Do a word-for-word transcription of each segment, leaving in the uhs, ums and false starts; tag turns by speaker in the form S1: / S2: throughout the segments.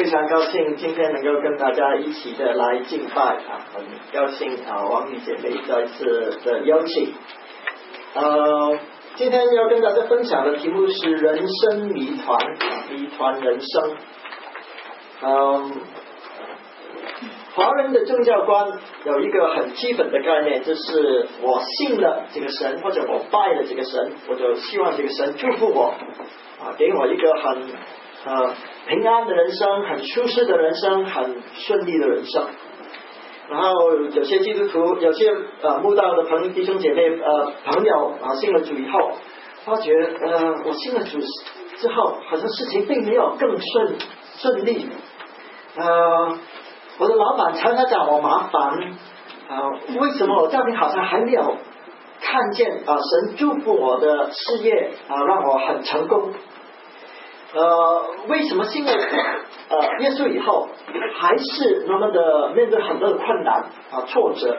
S1: 常高兴今天能够跟大家一起的来敬拜啊，很高兴啊，王女姐妹再次的邀请。呃，今天要跟大家分享的题目是人生谜团啊，谜团人生。嗯，华人的宗教观有一个很基本的概念，就是我信了这个神，或者我拜了这个神，我就希望这个神祝福我啊，给我一个很呃平安的人生，很舒适的人生，很顺利的人生。然后有些基督徒，有些呃慕道的朋友弟兄姐妹呃朋友啊信了主以后，发觉呃我信了主之后，好像事情并没有更顺顺利。呃，我的老板常常找我麻烦啊，为什么我家庭好像还没有看见啊神祝福我的事业啊，让我很成功。呃，为什么信了呃耶稣以后，还是那么的面对很多的困难啊挫折？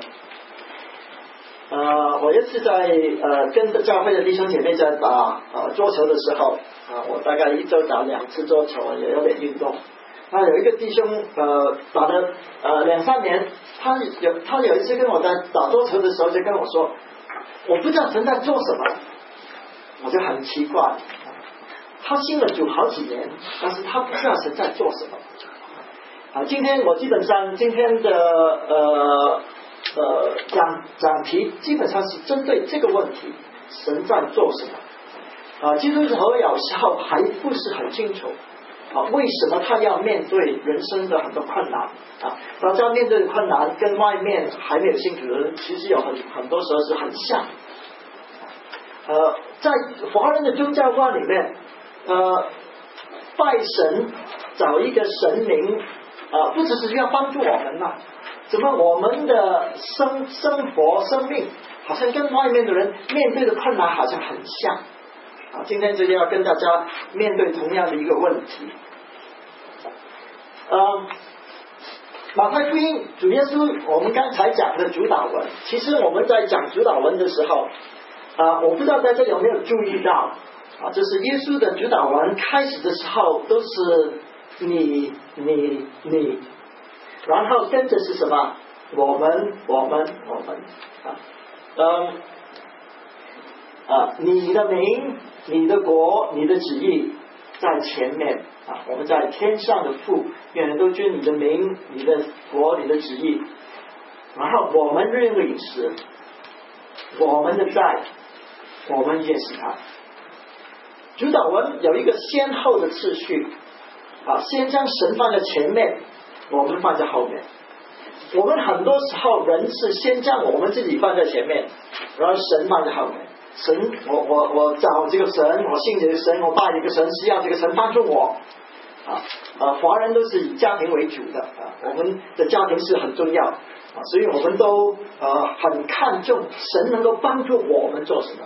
S1: 呃，我也是在呃跟着教会的弟兄姐妹在打呃桌球的时候啊，我大概一周打两次桌球，也有点运动。那有一个弟兄呃打了呃两三年，他有他有一次跟我在打桌球的时候就跟我说，我不知道神在做什么，我就很奇怪。他信了主好几年，但是他不知道神在做什么。啊，今天我基本上今天的呃呃讲讲题基本上是针对这个问题，神在做什么？啊，基督徒有时候还不是很清楚啊，为什么他要面对人生的很多困难啊？大家面对的困难跟外面还没有信主的人，其实有很很多时候是很像。呃，在华人的宗教观里面。呃，拜神找一个神明啊、呃，不只是要帮助我们呐、啊，怎么我们的生生活生命好像跟外面的人面对的困难好像很像啊？今天就要跟大家面对同样的一个问题。呃，马太福音主耶稣我们刚才讲的主导文，其实我们在讲主导文的时候啊、呃，我不知道大家有没有注意到。啊，就是耶稣的主导文开始的时候都是你你你，然后跟着是什么？我们我们我们啊，嗯啊，你的名、你的国、你的旨意在前面啊，我们在天上的父，愿人都尊你的名、你的国、你的旨意，然后我们日用的饮食，我们的债，我们认识他。主导文有一个先后的次序啊，先将神放在前面，我们放在后面。我们很多时候人是先将我们自己放在前面，然后神放在后面。神，我我我找这个神，我信这个神，我拜这个神，是要这个神帮助我啊。呃，华人都是以家庭为主的啊，我们的家庭是很重要啊，所以我们都呃很看重神能够帮助我们做什么。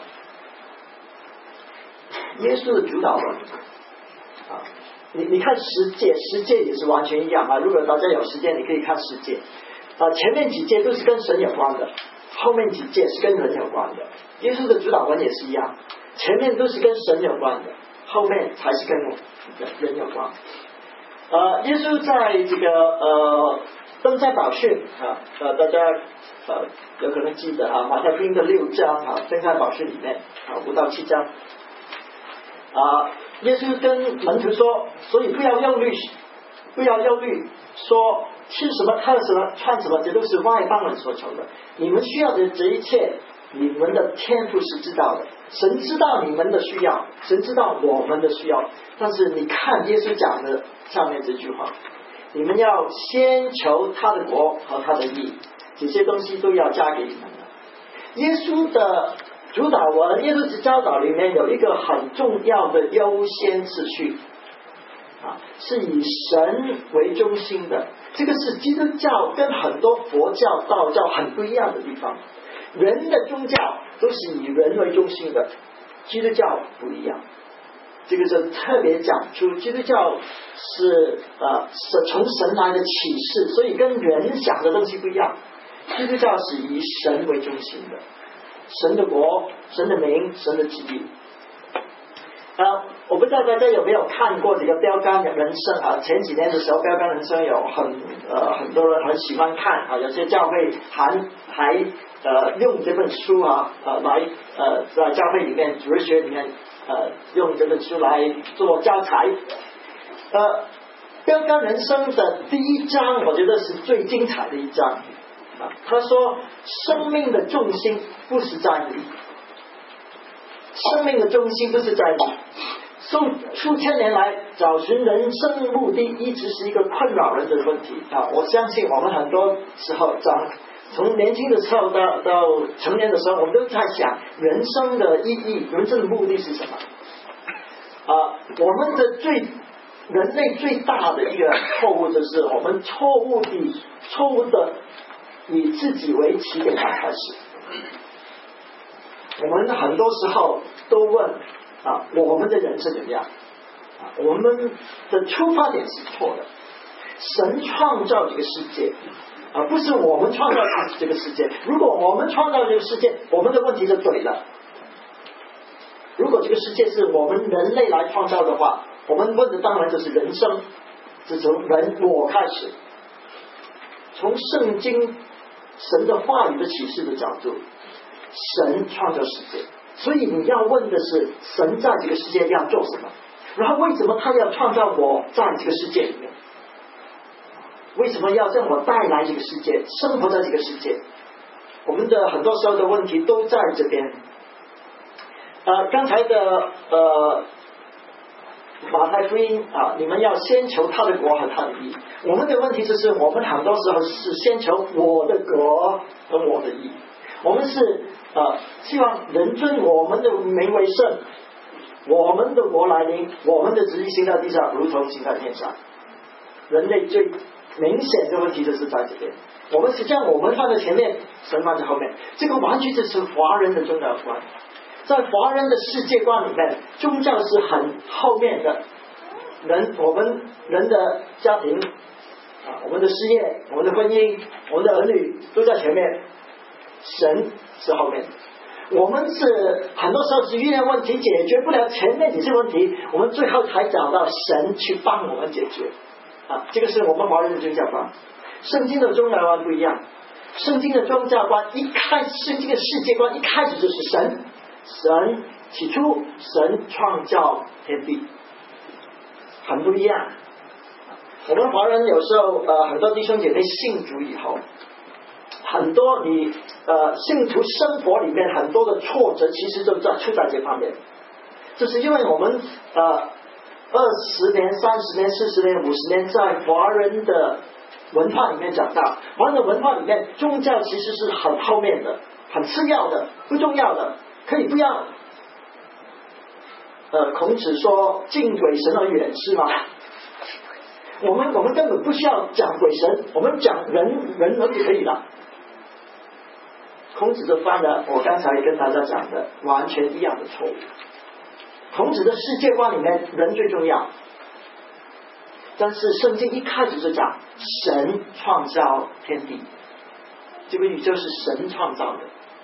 S1: 耶稣的主导文啊，你你看十诫，十诫也是完全一样啊。如果大家有时间，你可以看十诫啊，前面几诫都是跟神有关的，后面几诫是跟人有关的。耶稣的主导文也是一样，前面都是跟神有关的，后面才是跟人有关。呃，耶稣在这个呃登山宝训啊，呃大家呃有可能记得啊，马太福音的六章啊，登山宝训里面啊五到七章。啊，耶稣跟门徒说，所以不要忧虑，不要忧虑，说吃什么、喝什么、穿什么，这都是外邦人所求的。你们需要的这一切，你们的天父是知道的。神知道你们的需要，神知道我们的需要。但是你看耶稣讲的上面这句话，你们要先求他的国和他的义，这些东西都要加给你们的。耶稣的主导文，耶稣的教导里面有一个很重要的优先次序啊，是以神为中心的。这个是基督教跟很多佛教、道教很不一样的地方。人的宗教都是以人为中心的，基督教不一样。这个是特别讲出基督教是呃是从神来的启示，所以跟人想的东西不一样。基督教是以神为中心的。神的国、神的名、神的旨意。 呃，我不知道大家有没有看过这个标杆人生啊？前几年的时候，标杆人生有很呃很多人很喜欢看啊，有些教会还还呃用这本书啊呃来呃在教会里面主日学里面呃用这本书来做教材。呃，标杆人生的第一章，我觉得是最精彩的一章啊。他说，生命的重心不是在你。生命的中心不是在你，数数千年来找寻人生目的一直是一个困扰人的问题啊！我相信我们很多时候长从年轻的时候到到成年的时候，我们都在想人生的意义、人生的目的是什么啊？我们的最人类最大的一个错误就是我们错误的错误的以自己为起点来开始。我们很多时候都问啊，我们的人生怎么样？啊，我们的出发点是错的。神创造这个世界啊，不是我们创造这个世界。如果我们创造这个世界，我们的问题就对了。如果这个世界是我们人类来创造的话，我们问的当然就是人生，是从人我开始。从圣经神的话语的启示的角度，神创造世界，所以你要问的是神在这个世界要做什么，然后为什么他要创造我在这个世界里面，为什么要将我带来这个世界，生活在这个世界。我们的很多时候的问题都在这边。呃，刚才的呃马太福音啊，你们要先求他的国和他的义。我们的问题就是我们很多时候是先求我的国和我的义，我们是呃希望人尊我们的名为圣，我们的国来临，我们的旨意行在地上如同行在天上。人类最明显的问题就是在这边，我们是将我们放在前面，神放在后面，这个完全就是华人的宗教观。在华人的世界观里面，宗教是很后面的，人我们人的家庭啊，我们的事业，我们的婚姻，我们的儿女都在前面，神是后面。我们是很多时候是遇见问题解决不了前面几些问题，我们最后才找到神去帮我们解决啊，这个是我们华人的宗教观。圣经的宗教观不一样，圣经的宗教观一开始，圣经的世界观一开始就是神。神起初神创造天地，很不一样。我们华人有时候呃很多弟兄姐妹信主以后，很多你呃信徒生活里面很多的挫折其实都在出在这方面，就是因为我们呃二十年三十年四十年五十年在华人的文化里面长大，华人的文化里面宗教其实是很后面的，很次要的，不重要的，可以不要。呃，孔子说敬鬼神而远之嘛，我们我们根本不需要讲鬼神，我们讲人人人就可以了。孔子就犯了我刚才跟大家讲的完全一样的错误。孔子的世界观里面人最重要，但是圣经一开始就讲神创造天地，这个宇宙是神创造的，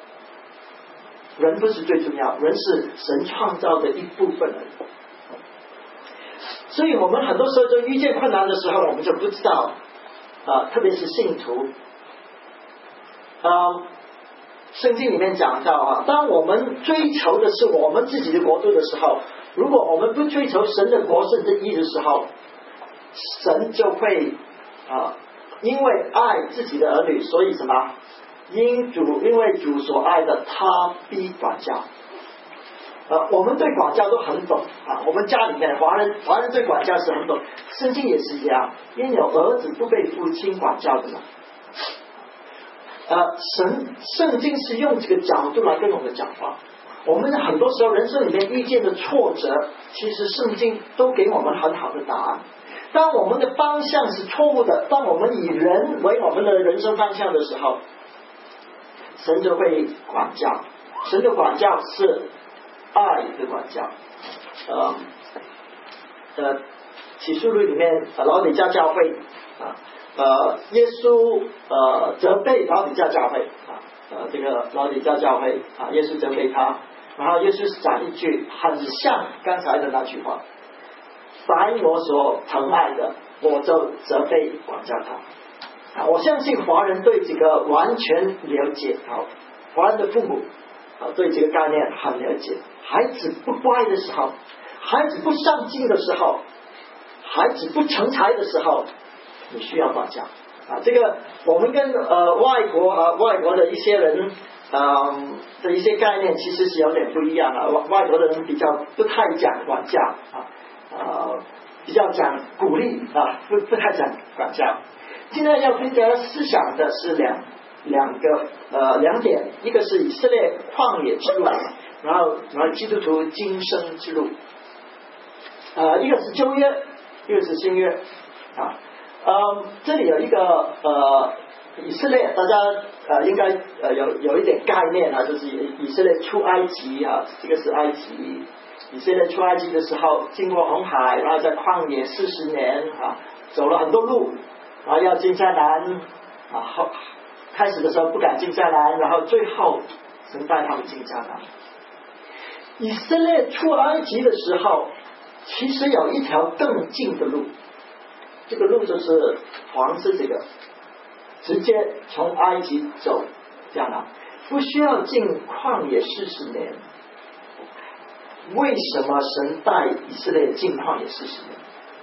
S1: 人不是最重要，人是神创造的一部分而已。所以我们很多时候就遇见困难的时候，我们就不知道啊，特别是信徒啊，圣经里面讲到啊，当我们追求的是我们自己的国度的时候，如果我们不追求神的国圣的义的时候，神就会啊，因为爱自己的儿女，所以什么？因主因为主所爱的，他必管教。呃，我们对管教都很懂啊，我们家里面华人华人对管教是很懂，圣经也是一样，因有儿子不被父亲管教的嘛。呃，神圣经是用这个角度来跟我们讲话。我们很多时候人生里面遇见的挫折，其实圣经都给我们很好的答案。当我们的方向是错误的，当我们以人为我们的人生方向的时候，神就会管教。神的管教是爱的管教。呃呃，启示录里面老底嘉教会啊，呃，耶稣呃责备老底嘉教会啊，呃，这个老底嘉教会啊，耶稣责备他然后耶稣讲一句很像刚才的那句话，凡我所疼爱的，我就责备管教他。啊，我相信华人对这个完全了解，啊，华人的父母啊对这个概念很了解。孩子不乖的时候，孩子不上进的时候，孩子不成才的时候，你需要管教。啊，这个我们跟呃外国呃外国的一些人呃的一些概念其实是有点不一样啊。外外国的人比较不太讲管教啊，呃比较讲鼓励啊，不不太讲管教。今天要跟大家思想的是两两个呃两点，一个是以色列旷野之路，然后然后基督徒今生之路。呃，一个是旧约，一个是新约啊。呃，这里有一个呃以色列，大家呃应该呃有有一点概念啊，就是以色列出埃及啊，这个是埃及。以色列出埃及的时候，经过红海，然后在旷野四十年啊，走了很多路，然后要进迦南啊，后开始的时候不敢进迦南，然后最后神带他们进迦南。以色列出埃及的时候，其实有一条更近的路。这个路就是黄色这个，直接从埃及走迦南，不需要进旷野四十年。为什么神带以色列进旷野四十年？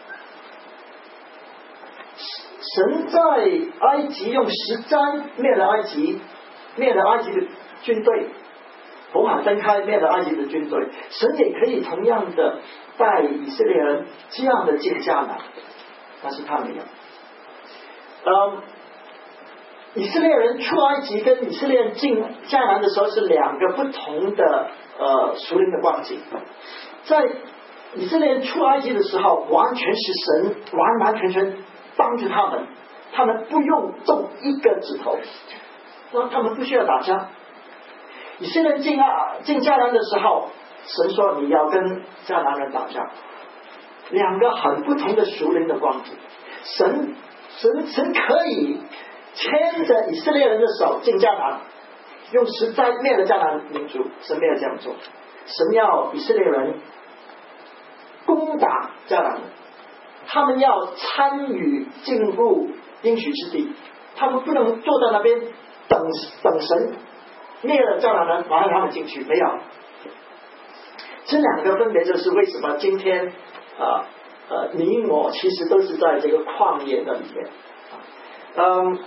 S1: 神在埃及用十灾灭了埃及，灭了埃及的军队，红海分开灭了埃及的军队。神也可以同样的带以色列人这样的进迦南。但是他没有。嗯，以色列人出埃及跟以色列人进迦南的时候是两个不同的呃属灵的光景。在以色列人出埃及的时候，完全是神完完全全帮助他们，他们不用动一个指头，那他们不需要打仗。以色列人进啊进迦南的时候，神说你要跟迦南人打仗。两个很不同的属灵的光景，神神神可以牵着以色列人的手进迦南，用十灾灭了迦南民族，神没有这样做。神要以色列人攻打迦南人，他们要参与进入应许之地，他们不能坐在那边等等神灭了迦南人，然后他们进去，没有。这两个分别就是为什么今天啊呃，你我其实都是在这个旷野的里面。嗯，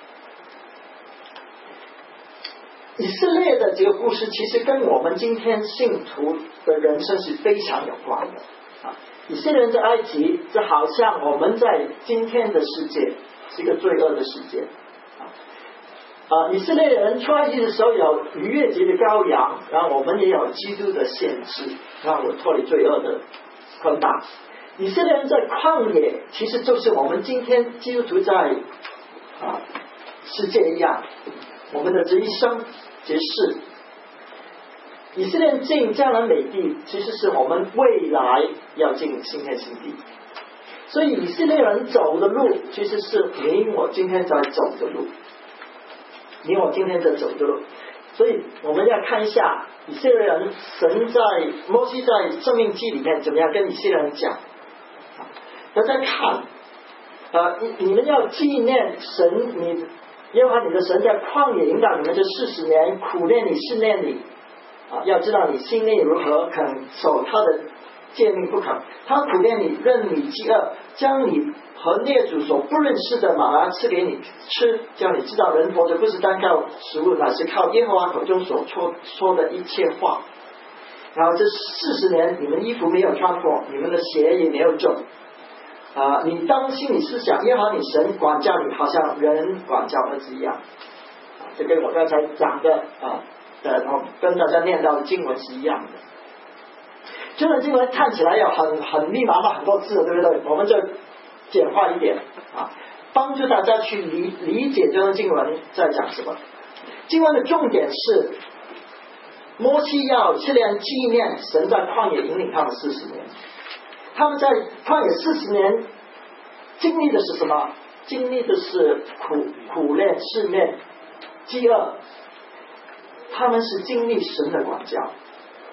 S1: 以色列的这个故事其实跟我们今天信徒的人生是非常有关的。啊，以色列人在埃及，就好像我们在今天的世界是一个罪恶的世界。啊，以色列人出埃及的时候有逾越节的羔羊，然后我们也有基督的献祭，让我脱离罪恶的捆绑。以色列人在旷野，其实就是我们今天基督徒在啊世界一样，我们的这一生结世。以色列人进迦南美地，其实是我们未来要进新天新地。所以以色列人走的路，其实是你我今天在走的路，你我今天在走的路。所以我们要看一下以色列人，神在摩西在生命记里面怎么样跟以色列人讲。大家看，呃，你你们要纪念神，你耶和华你的神在旷野引导你们这四十年，苦练你试炼你，啊，要知道你心里如何，肯守他的诫命不肯。他苦练你，任你饥饿，将你和列祖所不认识的马拿赐给你吃，叫你知道人活着不是单靠食物，乃是靠耶和华口中所说说的一切话。然后这四十年，你们衣服没有穿破，你们的鞋也没有皱。啊、呃，你当心你思想，耶和华你神管教你，好像人管教儿子一样。啊，这跟我刚才讲的啊，呃，跟大家念到的经文是一样的。这段经文看起来有很很密麻麻很多字，对不对？我们就简化一点啊，帮助大家去理理解这段经文在讲什么。经文的重点是，摩西要以色列人纪念神在旷野引领他们四十年。他们在旷野四十年经历的是什么？经历的是苦苦练、试炼、饥饿。他们是经历神的管教，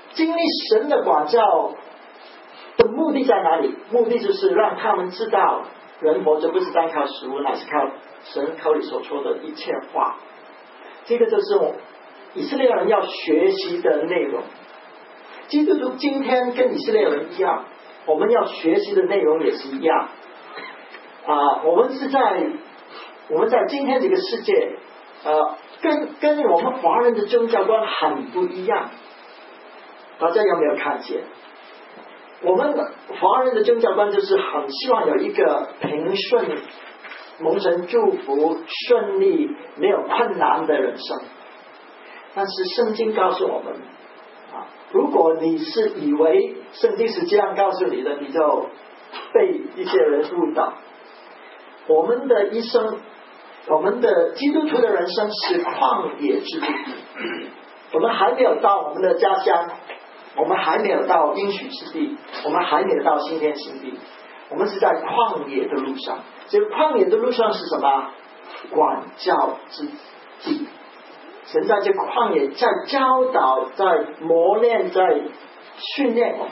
S1: 经历神的管教的目的在哪里？目的就是让他们知道，人活着不是单靠食物，乃是靠神口里所说的一切话。这个就是我以色列人要学习的内容。基督徒今天跟以色列人一样，我们要学习的内容也是一样。啊，我们是在我们在今天这个世界，呃，跟跟我们华人的宗教观很不一样。大家有没有看见？我们华人的宗教观就是很希望有一个平顺、蒙神祝福、顺利、没有困难的人生。但是圣经告诉我们，啊，如果你是以为圣经是这样告诉你的，你就被一些人误导。我们的一生，我们的基督徒的人生是旷野之路。我们还没有到我们的家乡，我们还没有到应许之地，我们还没有到新天新地，我们是在旷野的路上。这个旷野的路上是什么？管教之地。神在这旷野在教导，在磨练，在训练我们，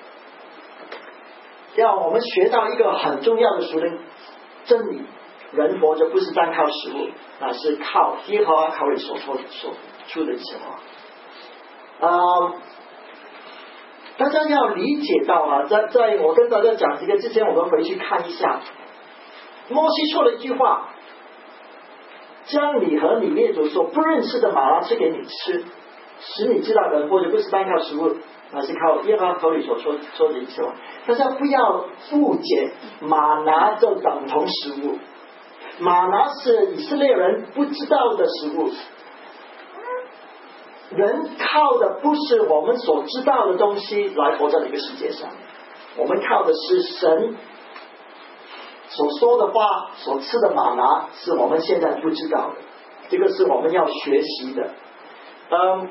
S1: 要我们学到一个很重要的属灵真理：人活着不是单靠食物，乃是靠耶和华口里所说所出的一些话。呃，大家要理解到啊，在在我跟大家讲这个之前，我们回去看一下，摩西说了一句话：将你和你列祖所不认识的玛拿赐给你吃，使你知道人活着不是单靠食物，乃是靠耶和华口里所说说的一切话。大家不要误解，玛拿就等同食物，玛拿是以色列人不知道的食物。人靠的不是我们所知道的东西来活在这个世界上，我们靠的是神所说的话，所吃的玛拿是我们现在不知道的，这个是我们要学习的。嗯，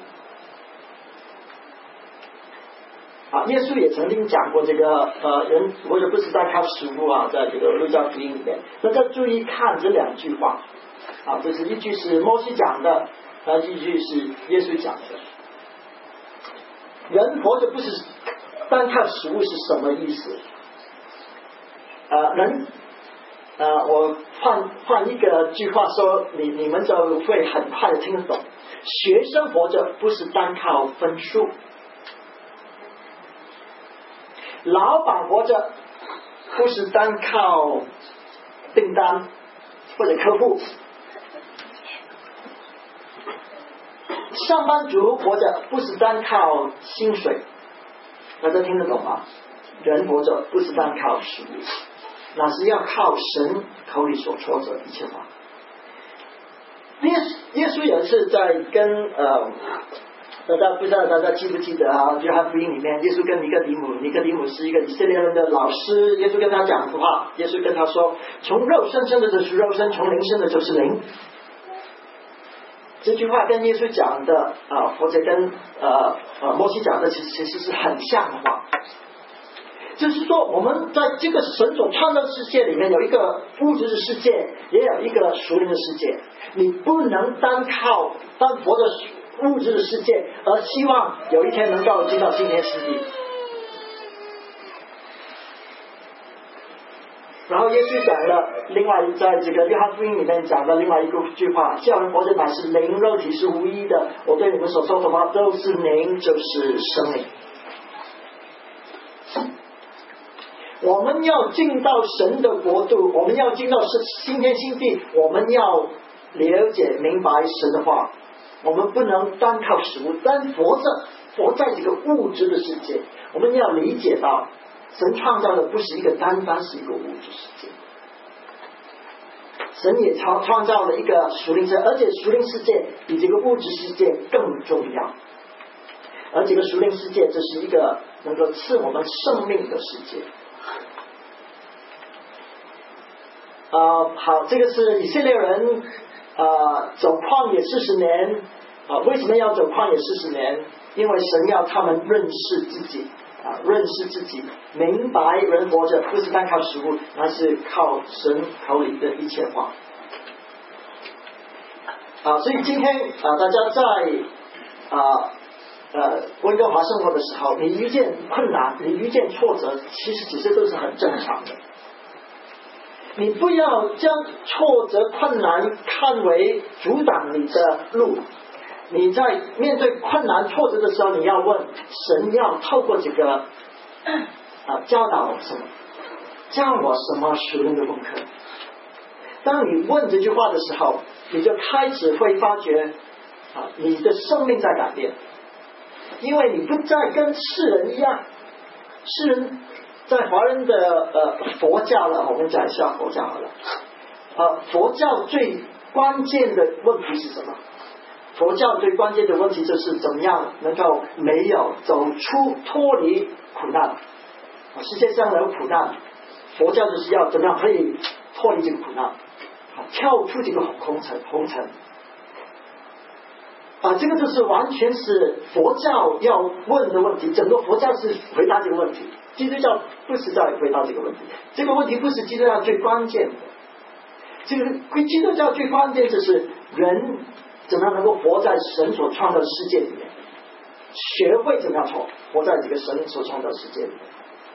S1: 啊，耶稣也曾经讲过这个呃，人活着不是单靠食物啊，在这个路加福音里面。大家注意看这两句话啊，这是一句是摩西讲的，那一句是耶稣讲的。人活着不是单靠食物是什么意思？呃，人呃，我换换一个句话说，你你们就会很快的听得懂。学生活着不是单靠分数，老板活着不是单靠订单或者客户，上班族活着不是单靠薪水。大家听得懂吗？人活着不是单靠食物，那是要靠神口里所说的一切话。耶耶稣也是在跟呃，大家不知道大家记不记得啊？约翰福音里面，耶稣跟尼哥底母，尼哥底母是一个以色列人的老师，耶稣跟他讲的话，耶稣跟他说：从肉身生的就是肉身，从灵生的就是灵。这句话跟耶稣讲的啊，或者跟呃呃摩西讲的，其实其实是很像的话。就是说，我们在这个神所创造的世界里面，有一个物质的世界，也有一个属灵的世界。你不能单靠单活着物质的世界，而希望有一天能够进到新天新地。然后耶稣讲了另外在这个约翰福音里面讲的另外一个句话：叫人活着乃是灵，肉体是无一的。我对你们所说的话都是灵，就是生命。我们要进到神的国度，我们要进到新天新地，我们要了解明白神的话。我们不能单靠食物，单活着活在这个物质的世界。我们要理解到神创造的不是一个单单是一个物质世界，神也创创造了一个属灵世界，而且属灵世界比这个物质世界更重要。而这个属灵世界，这是一个能够赐我们生命的世界。呃，好，这个是以色列人呃走旷野四十年啊、呃，为什么要走旷野四十年？因为神要他们认识自己啊、呃，认识自己，明白人活着不是单靠食物，而是靠神口里的一切话啊、呃。所以今天啊、呃，大家在啊、呃、 呃温哥华生活的时候，你遇见困难，你遇见挫折，其实其实都是很正常的。你不要将挫折困难看为阻挡你的路，你在面对困难挫折的时候，你要问神要透过这个啊、呃、教导我什么，教我什么属灵的功课。当你问这句话的时候，你就开始会发觉啊，你的生命在改变，因为你不再跟世人一样。世人在华人的呃佛教了，我们讲一下佛教好了。呃，佛教最关键的问题是什么？佛教最关键的问题就是怎么样能够没有走出脱离苦难。世界上有苦难，佛教就是要怎么样可以脱离这个苦难，跳出这个红尘红尘。啊，这个就是完全是佛教要问的问题，整个佛教是回答这个问题，基督教不是在回答这个问题，这个问题不是基督教最关键的。这个基督教最关键就是人怎么样能够活在神所创造的世界里面，学会怎么样活活在这个神所创造的世界里面。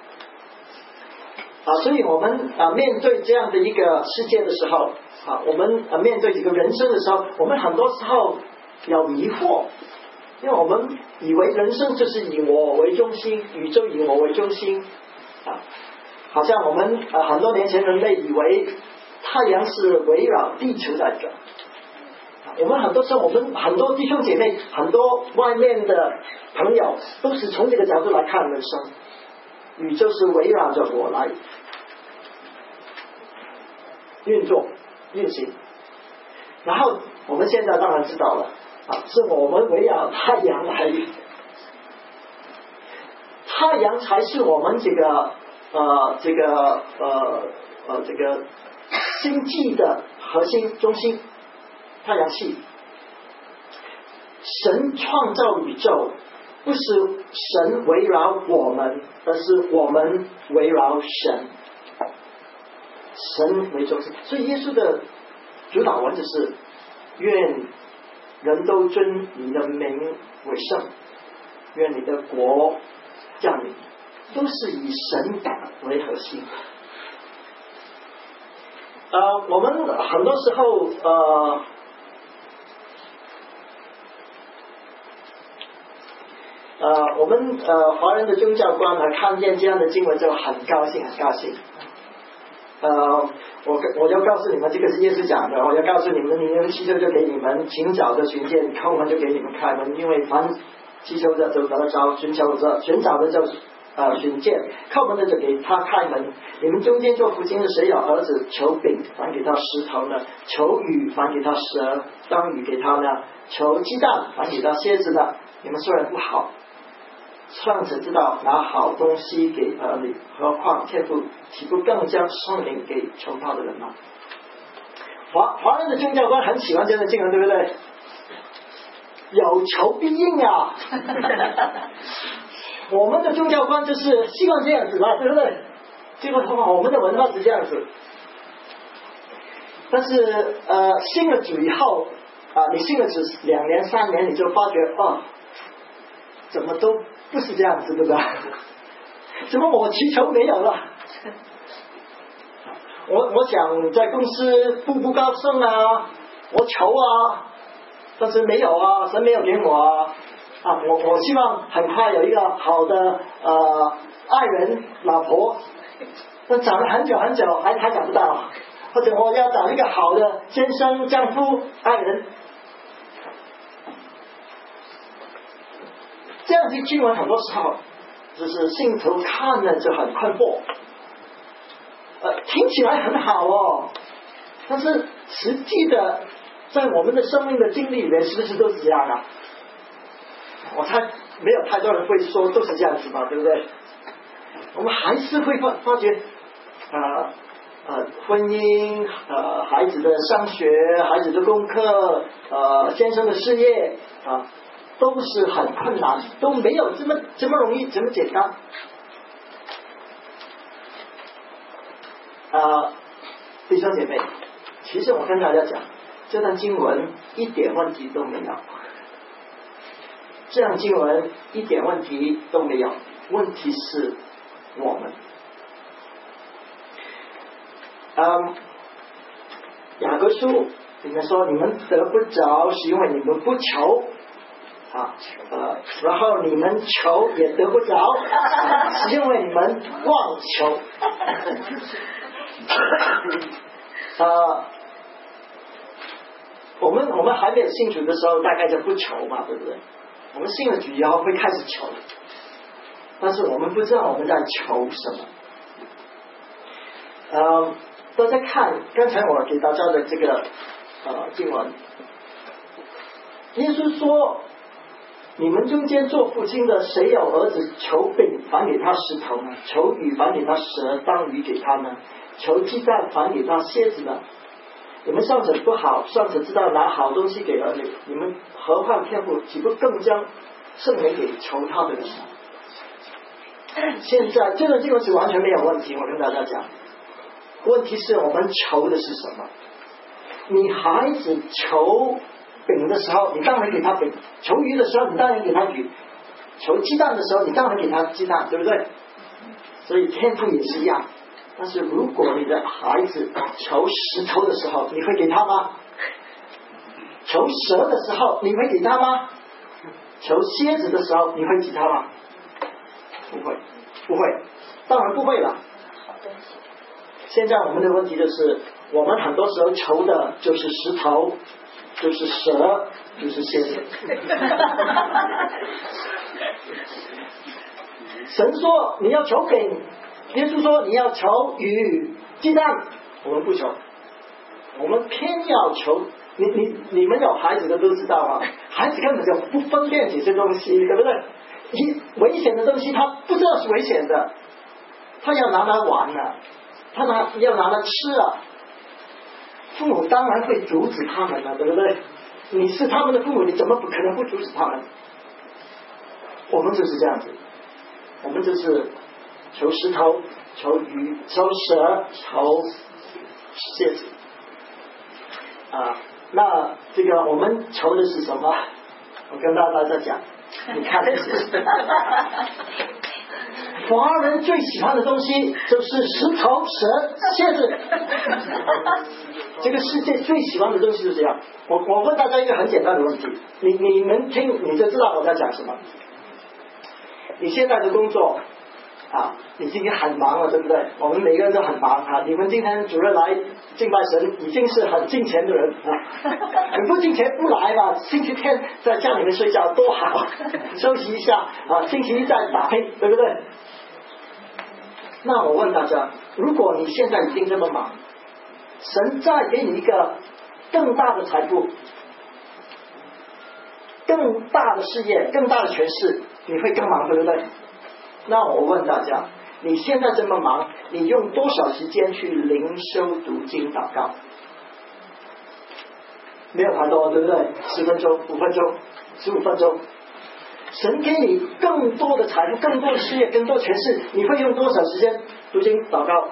S1: 啊，所以我们啊面对这样的一个世界的时候，啊，我们啊面对这个人生的时候，我们很多时候要迷惑，因为我们以为人生就是以我为中心，宇宙以我为中心啊，好像我们啊很多年前人类以为太阳是围绕地球在转。我们很多时候，我们很多弟兄姐妹，很多外面的朋友，都是从这个角度来看人生。宇宙是围绕着我来运作运行，然后我们现在当然知道了啊，是我们围绕太阳来运，太阳才是我们这个呃这个呃呃这个星际的核心中心，太阳系。神创造宇宙，不是神围绕我们，而是我们围绕神，神为中心。所以耶稣的主导文就是愿人都尊你的名为圣，愿你的国降临，都是以神为核心。呃，我们很多时候呃呃，我们呃华人的宗教观呢，看见这样的经文就很高兴，很高兴。呃，我我要告诉你们，这个是耶稣讲的。我要告诉你们，你们祈求就给你们，请找的寻见，叩门就给你们开门。因为凡祈求的就得着，寻求的寻找的就呃寻见，叩门的就给他开门。你们中间做父亲的，谁有儿子求饼，反给他石头呢？求鱼，反给他蛇，当鱼给他呢？求鸡蛋，反给他蝎子呢？你们虽然不好，创始知道拿好东西给儿女，何况天父岂不更将圣灵给求他的人吗？华华人的宗教观很喜欢这样的经文，对不对？有求必应啊！我们的宗教观就是希望这样子嘛，对不对？这个我们的文化是这样子。但是呃，信了主以后啊、呃，你信了主两年三年，你就发觉哦，怎么都不是这样子，对吧？怎么我祈求没有了？我我想在公司步步高升啊，我求啊，但是没有啊，神没有给我啊。啊，我我希望很快有一个好的呃爱人老婆，但找了很久很久还还找不到，或者我要找一个好的先生、丈夫、爱人。这样的经文很多时候就是信徒看了就很困惑，呃，听起来很好哦，但是实际的在我们的生命的经历里面，是不是都是这样啊？我猜没有太多人会说都是这样子嘛，对不对？我们还是会发发觉，呃呃，婚姻，呃，孩子的上学，孩子的功课，呃，先生的事业啊。呃都是很困难，都没有这么这么容易，这么简单。啊，弟兄姐妹，其实我跟大家讲，这段经文一点问题都没有。 这样经文一点问题都没有，问题是我们。嗯，雅各书里面说，你们得不着是因为你们不求啊，呃，然后你们求也得不着，是因为你们妄求。呃，我们我们还没有信主的时候，大概就不求嘛，对不对？我们信了主以后会开始求，但是我们不知道我们在求什么。呃，大家看刚才我给大家的这个呃经文，耶稣说，你们中间做父亲的，谁有儿子求饼，反给他石头呢？求鱼，反给他蛇，当鱼给他呢？求鸡蛋，反给他蝎子呢？你们尚且不好，尚且知道拿好东西给儿女，你们何况天父，岂不更将圣灵给求他的人呢？现在这个经文是完全没有问题，我跟大家讲，问题是我们求的是什么？你孩子求饼的时候，你当然给他饼；求鱼的时候，你当然给他鱼；求鸡蛋的时候，你当然给他鸡蛋，对不对？所以天父也是一样。但是如果你的孩子求石头的时候，你会给他吗？求蛇的时候，你会给他吗？求蝎子的时候，你会给他吗？不会，不会，当然不会了。现在我们的问题就是，我们很多时候求的就是石头，就是蛇，就是蝎子。神说你要求饼，耶稣说你要求鱼鸡蛋，我们不求，我们偏要求。你你你们有孩子的都知道啊，孩子根本就不分辨这些东西，对不对？你危险的东西他不知道是危险的，他要拿来玩啊，他拿要拿来吃啊。父母当然会阻止他们了，对不对？你是他们的父母，你怎么不可能不阻止他们？我们就是这样子，我们就是求石头，求鱼，求蛇，求蝎子啊。那这个我们求的是什么？我跟大家讲，你看这些华人最喜欢的东西就是石头、蛇、蝎子。这个世界最喜欢的东西是这样。我我问大家一个很简单的问题，你你们听你就知道我在讲什么。你现在的工作啊，你今天很忙了，对不对？我们每个人都很忙啊。你们今天主任来敬拜神，已经是很敬虔的人啊。你不敬虔不来吧？星期天在家里面睡觉多好，休息一下啊。星期一再打拼，对不对？那我问大家，如果你现在已经这么忙，神再给你一个更大的财富、更大的事业、更大的权势，你会更忙，对不对？那我问大家，你现在这么忙，你用多少时间去灵修、读经、祷告？没有太多，对不对？十分钟、五分钟、十五分钟。神给你更多的财富、更多的事业、更多权势，你会用多少时间读经、祷告、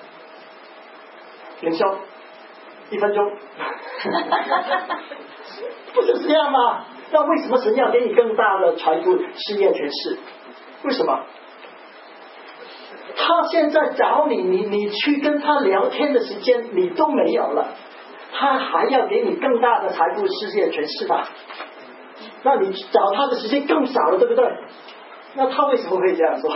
S1: 灵修？一分钟。不是这样吗？那为什么神要给你更大的财富、事业、权势？为什么？他现在找你，你你去跟他聊天的时间你都没有了，他还要给你更大的财富、事业、权势吧？那你找他的时间更少了，对不对？那他为什么会这样说？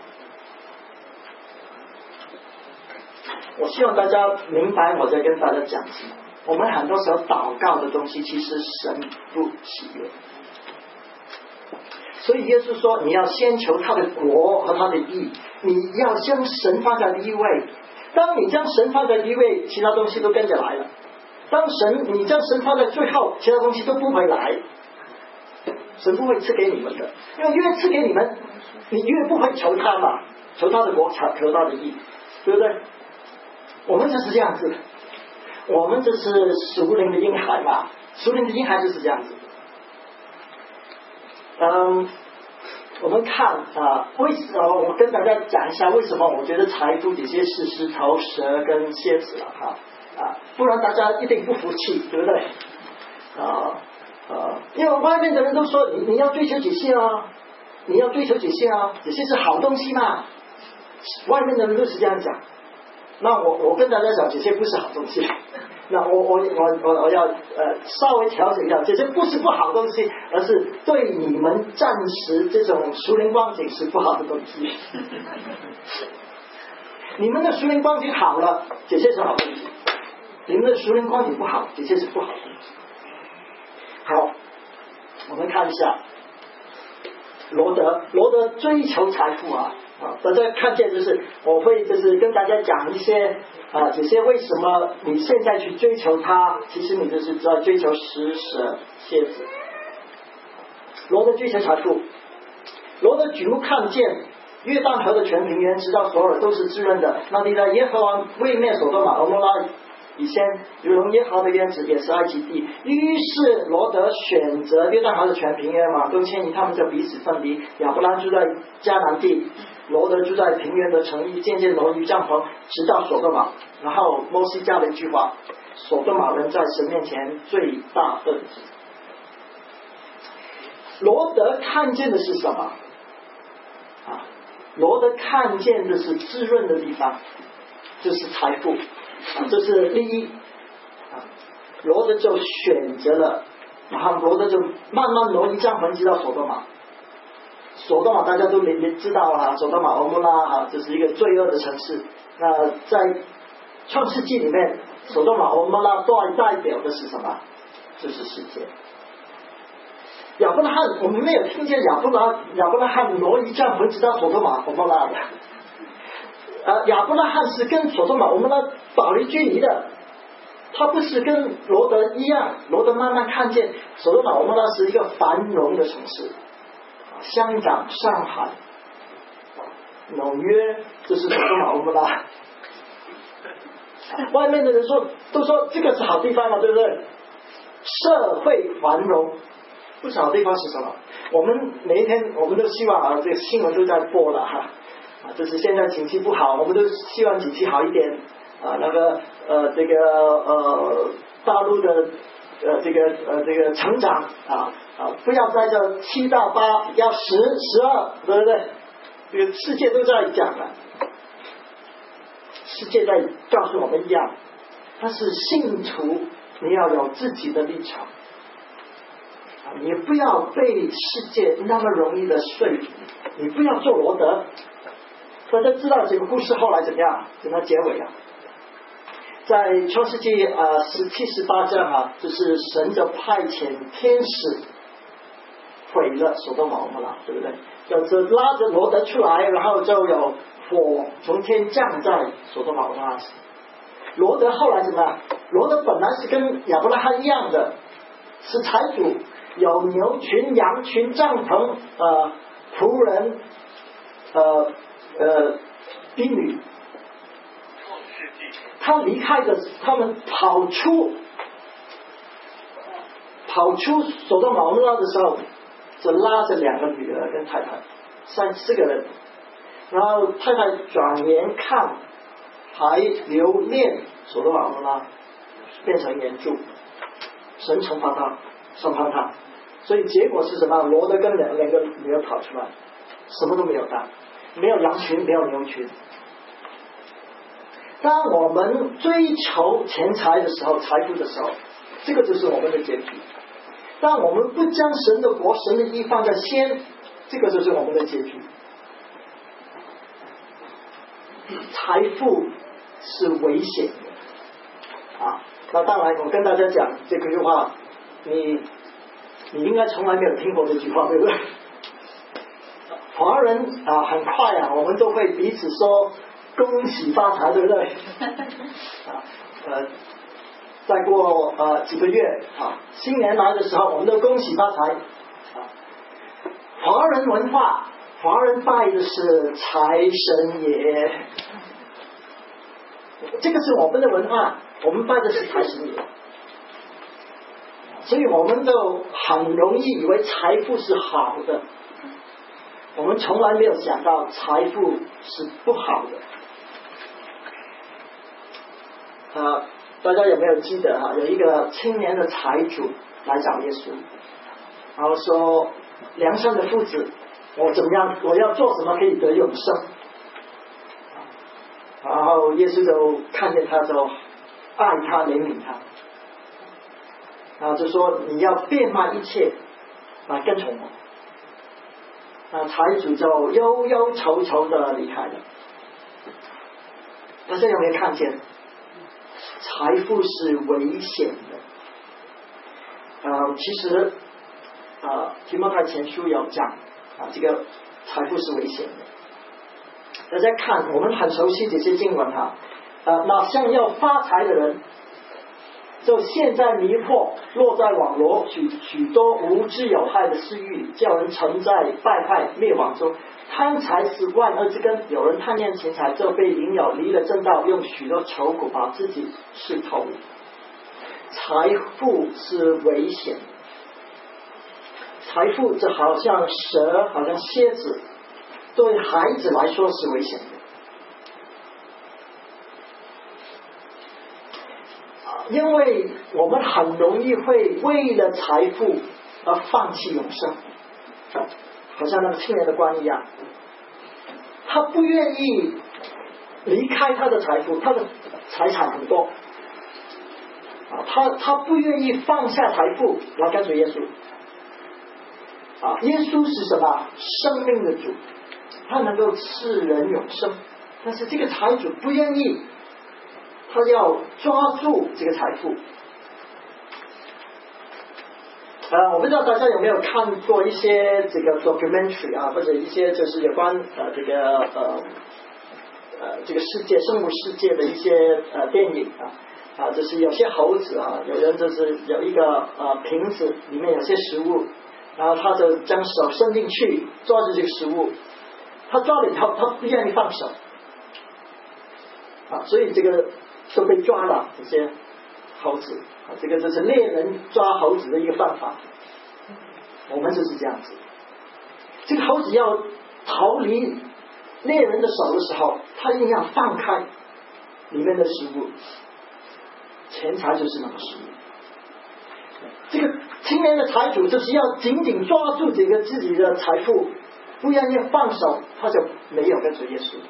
S1: 我希望大家明白我在跟大家讲什么。我们很多时候祷告的东西，其实神不喜悦。所以耶稣说，你要先求他的国和他的义，你要将神放在第一位。当你将神放在第一位，其他东西都跟着来了。当神你将神放在最后，其他东西都不会来。神不会赐给你们的，因为越赐给你们，你越不会求他嘛，求他的国，求求他的义，对不对？我们就是这样子，我们这是属灵的婴孩嘛，属灵的婴孩就是这样子。嗯，我们看啊，为什么我跟大家讲一下为什么我觉得财富这些是石头、蛇跟蝎子了哈啊，不然大家一定不服气，对不对？啊呃，因为外面的人都说你你要追求解析啊，你要追求解析啊，解析是好东西嘛，外面的人都是这样讲。那我我跟大家讲，这些不是好东西。那我我我我我要呃稍微调整一下，这些不是不好东西，而是对你们暂时这种属灵光景是不好的东西。你们的属灵光景好了，这些是好东西；你们的属灵光景不好，这些是不好的东西。好，我们看一下罗德，罗德追求财富啊。啊，大家看见就是我会就是跟大家讲一些啊，这些为什么你现在去追求它，其实你就是在追求施舍蝎子。罗德追求财富，罗德举目看见约旦河的全平原，直到索尔都是滋润的。那你在耶和华未灭所多玛俄摩拉以前，如同耶和华的园子也是埃及地。于是罗德选择约旦河的全平原嘛，都迁移，他们就彼此分离。亚伯兰住在迦南地。罗德住在平原的城邑，渐渐挪移帐篷，直到所多玛。然后摩西加了一句话：所多玛人在神面前最大分子。罗德看见的是什么？啊，罗德看见的是滋润的地方，就是财富，啊，这是利益。啊，罗德就选择了，然后罗德就慢慢挪移帐篷，直到所多玛。所多玛大家都也知道啊，所多玛俄摩拉啊，这是一个罪恶的城市。那在创世纪里面，所多玛俄摩拉代代表的是什么？就是世界。亚伯拉罕，我们没有听见亚伯拉亚伯拉罕挪移帐篷直到所多玛俄摩拉的。呃，亚伯拉罕是跟所多玛俄摩拉保离距离的，他不是跟罗德一样。罗德慢慢看见所多玛俄摩拉是一个繁荣的城市。香港、上海、纽约，这是所多玛俄摩拉。外面的人说，都说这个是好地方嘛，对不对？社会繁荣，不是好地方是什么？我们每一天，我们都希望啊，这个新闻都在播了哈，啊，就是现在经济不好，我们都希望经济好一点啊。那个呃，这个呃，大陆的呃，这个呃，这个成长啊。啊，不要在这七到八，要十十二，对不对？这个世界都在讲了，世界在告诉我们一样，但是信徒你要有自己的立场，啊，你不要被世界那么容易的说服，你不要做罗德。大家知道这个故事后来怎么样？怎么结尾啊？在创世纪啊十七十八章啊，就是神的派遣天使。毁了所多玛俄摩拉，对不对？就拉着罗德出来，然后就有火从天降在所多玛俄摩拉。罗德后来怎么样？罗德本来是跟亚伯拉罕一样的，是财主，有牛群、羊群、帐篷、呃仆人、呃呃婢女。他离开的，他们跑出跑出所多玛俄摩拉的时候。就拉着两个女儿跟太太，三四个人，然后太太转眼看，还留恋所多玛俄摩拉，变成原著，神惩罚他，审判他，所以结果是什么？罗德跟两两个女儿跑出来，什么都没有带，没有羊群，没有牛群。当我们追求钱财的时候，财富的时候，这个就是我们的结局。当我们不将神的国、神的义放在先，这个就是我们的结局。财富是危险的啊！那当然，我跟大家讲这个句话，你你应该从来没有听过这句话，对不对？华人啊，很快啊，我们都会彼此说恭喜发财，对不对？啊，呃。再过呃几个月啊，新年来的时候，我们都恭喜发财啊。华人文化，华人拜的是财神爷，这个是我们的文化，我们拜的是财神爷，所以我们都很容易以为财富是好的，我们从来没有想到财富是不好的。啊， 大家有没有记得哈、啊？有一个青年的财主来找耶稣，然后说：“良善的父子，我怎么样？我要做什么可以得永生？”然后耶稣就看见他，就爱他，怜悯他，然后就说：“你要变卖一切来跟从我。”那财主就忧忧愁愁的离开了。大家有没有看见？财富是危险的。呃，其实啊，提摩太前书有讲啊，这个财富是危险的。大家看，我们很熟悉这些经文哈，呃，那像要发财的人，就现在迷惑，落在网罗许许多无知有害的私欲，叫人沉在败坏灭亡中。贪财是万恶之根，有人贪恋钱财，就被引诱离了正道，用许多愁苦把自己吃透。财富是危险的，财富就好像蛇，好像蝎子，对孩子来说是危险的。因为我们很容易会为了财富而放弃永生，好像那个青年的官一样，他不愿意离开他的财富，他的财产很多，啊，他他不愿意放下财富来跟随耶稣。啊，耶稣是什么？生命的主，他能够赐人永生，但是这个财主不愿意。他要抓住这个财富。呃，我不知道大家有没有看过一些这个 documentary 啊，或者一些就是有关呃这个呃呃这个世界生物世界的一些呃电影啊啊，就是有些猴子啊，有人就是有一个呃瓶子里面有些食物，然后他就将手伸进去抓住这个食物，他抓了以后他不愿意放手啊，所以这个。都被抓了，这些猴子啊，这个就是猎人抓猴子的一个办法。我们就是这样子，这个猴子要逃离猎人的手的时候，他一定要放开里面的食物，钱财就是那个食物。这个青年的财主就是要紧紧抓住这个自己的财富，不愿意放手，他就没有跟随耶稣。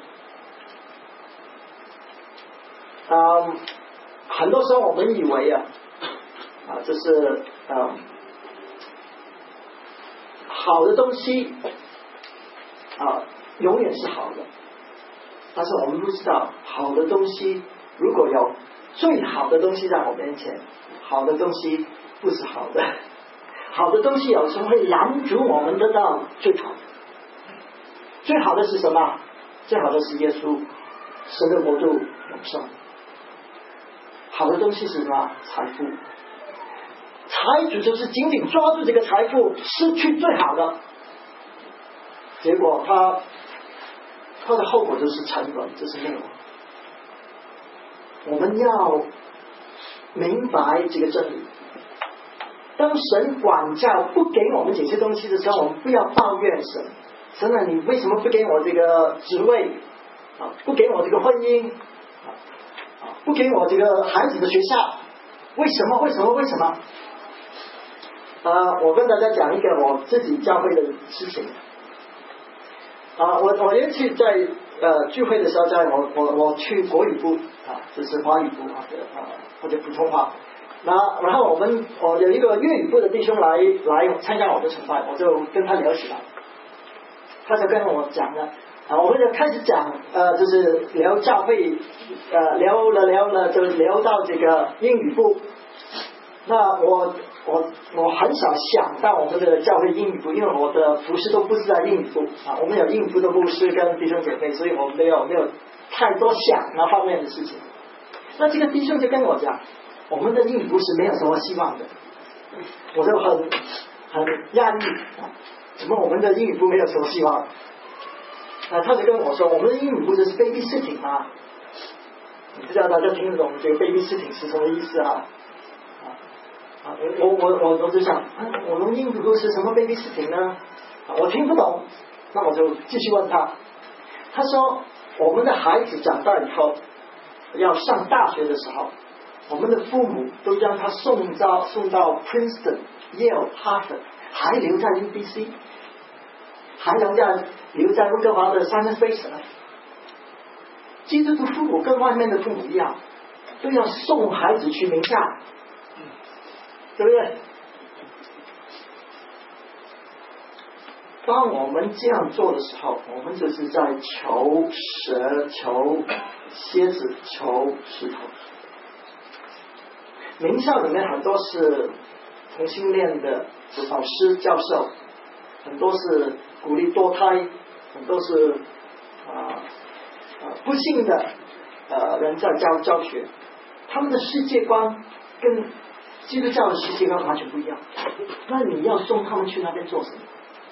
S1: 嗯，很多时候我们以为啊，啊，就是嗯，好的东西啊，永远是好的，但是我们不知道，好的东西如果有最好的东西在我面前，好的东西不是好的，好的东西有时候会拦阻我们得到最好的。最好的是什么？最好的是耶稣，神的国度永生。好的东西是什么？财富。财主就是紧紧抓住这个财富，失去最好的，结果他他的后果就是沉沦，就是灭亡。我们要明白这个真理。当神管教不给我们这些东西的时候，我们不要抱怨神。神啊，你为什么不给我这个职位啊？不给我这个婚姻？不给我这个孩子的学校，为什么？为什么？为什么？啊，我跟大家讲一个我自己教会的事情。啊，我我有一次在呃聚会的时候，在我我我去国语部啊，就是华语部啊或者普通话。那然后我们我有一个粤语部的弟兄来来参加我的崇拜，我就跟他聊起来，他就跟我讲了。啊，我们就开始讲，呃，就是聊教会，呃，聊了聊了，就聊到这个英语部。那我我我很少想到我们的教会英语部，因为我的服侍都不是在英语部啊。我们有英语部的牧师跟弟兄姐妹，所以我们没有没有太多想那方面的事情。那这个弟兄就跟我讲，我们的英语部是没有什么希望的。我就很很压抑啊，怎么我们的英语部没有什么希望？啊，他就跟我说，我们的英语部就是 babysitting 啊，你不知道大家听得懂这个 babysitting 是什么意思啊？啊，我我我我就想，啊，我们英语部是什么 babysitting 呢？啊，我听不懂，那我就继续问他。他说，我们的孩子长大以后要上大学的时候， 我们的父母都将他送到送到 Princeton、Yale、哈佛，还留在 U B C， 还留在留在温哥华的 Simon Fraser。基督徒父母跟外面的父母一样，都要送孩子去名校，对不对？当我们这样做的时候，我们就是在求蛇、求蝎子、求石头。名校里面很多是同性恋的老师教授，很多是鼓励堕胎，很多是啊啊不幸的呃人在教教学，他们的世界观跟基督教的世界观完全不一样。那你要送他们去那边做什么？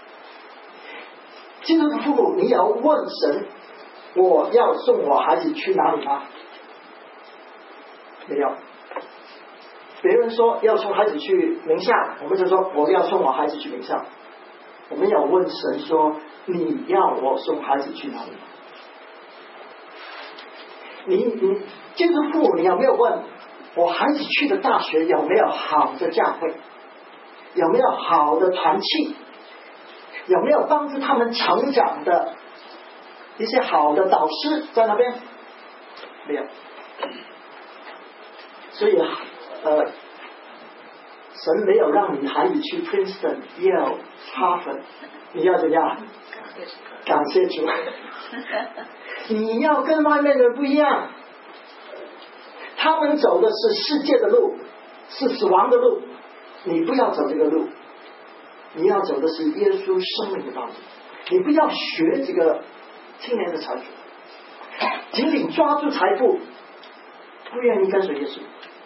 S1: 基督徒父母，你也要问神，我要送我孩子去哪里吗？没有。别人说要送孩子去名校，我们就说我要送我孩子去名校。我们要问神说，你要我送孩子去哪里？你你基督徒父母，你有没有问我孩子去的大学有没有好的教会，有没有好的团契，有没有帮助他们成长的一些好的导师在那边？没有。所以呃，神没有让你孩子去 Princeton、Yale、哈佛，你要怎样？感谢主。你要跟外面的人不一样，他们走的是世界的路，是死亡的路，你不要走这个路，你要走的是耶稣生命的道路。你不要学这个青年的财主，紧紧抓住财富，不愿意跟随耶稣。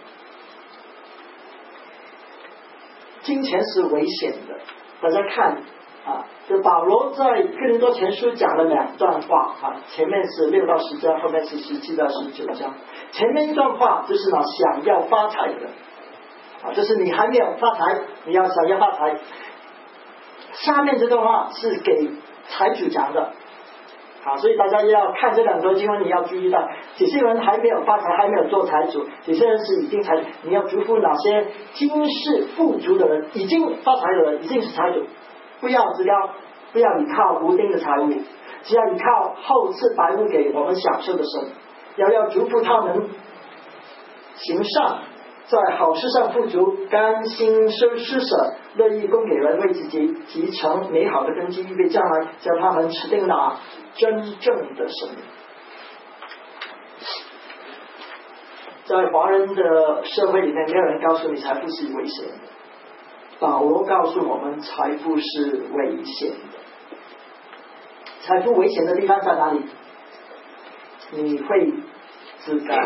S1: 金钱是危险的，大家看啊，这保罗在哥林多前书讲了两段话啊，前面是六到十章，后面是十七到十九章。前面一段话就是呢，想要发财的啊，就是你还没有发财，你要想要发财。下面这段话是给财主讲的。好，所以大家要看这两段经文，你要注意到，有些人还没有发财，还没有做财主；有些人是已经财主。你要嘱咐哪些今世富足的人，已经发财的人，已经是财主，不要自高，不要依靠无定的财物，只要依靠厚赐百物给我们享受的神。要要嘱咐他们行善，在好事上富足，甘心施施舍，乐意供给人，为自己集成美好的根基，预备将来叫他们持定那真正的生命。在华人的社会里面，没有人告诉你财富是危险的。保罗告诉我们，财富是危险的。财富危险的地方在哪里？你会自高，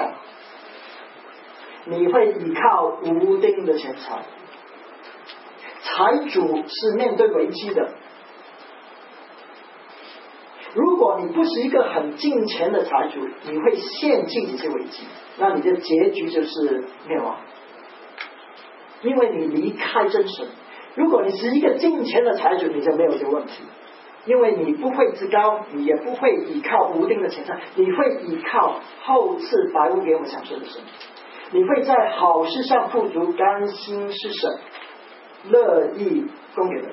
S1: 你会依靠无定的钱财。财主是面对危机的。如果你不是一个很敬钱的财主，你会陷进这些危机，那你的结局就是灭亡，因为你离开真神。如果你是一个敬钱的财主，你就没有这个问题，因为你不会自高，你也不会依靠无定的钱财，你会依靠厚赐百物给我们享受的神。你会在好事上富足，甘心施舍，乐意供给人。